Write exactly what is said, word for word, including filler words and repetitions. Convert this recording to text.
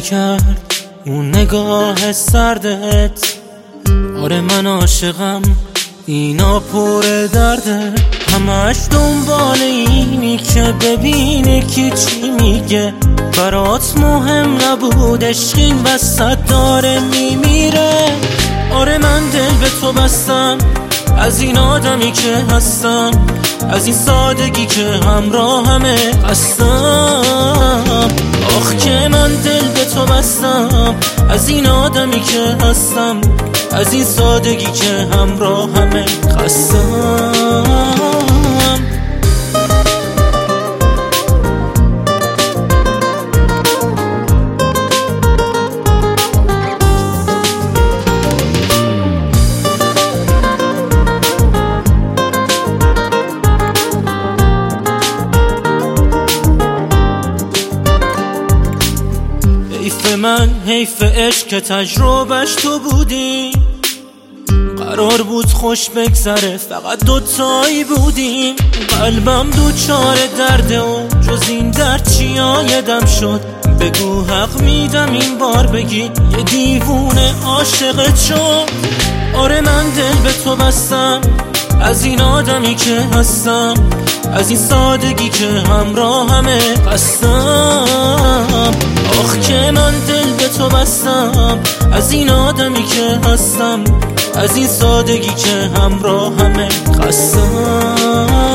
کرد اون نگاه سردت. آره من عاشقم، اینا پر درده، همش دنبال اینی که ببینی کی چی میگه. برات مهم نبود عشق این وسط داره میمیره. آره من دل به تو بستم، از این آدمی که هستم، از این سادگی که همراه همه هستم. آخ که من دل به تو بستم، از این آدمی که هستم، از این سادگی که همراه همه هستم. حیف من، حیف عشق که تجربهش تو بودی. قرار بود خوش بگذره، فقط دوتایی بودیم. قلبم دوچار درده و جز این درد چی آیدم شد. بگو حق میدم این بار بگی یه دیوونه عاشقت شد. آره من دل به تو بستم، از این آدمی که هستم، از این سادگی که همراه همه هستم. آخ که من دل به تو بستم، از این آدمی که هستم، از این سادگی که همراه همه هستم.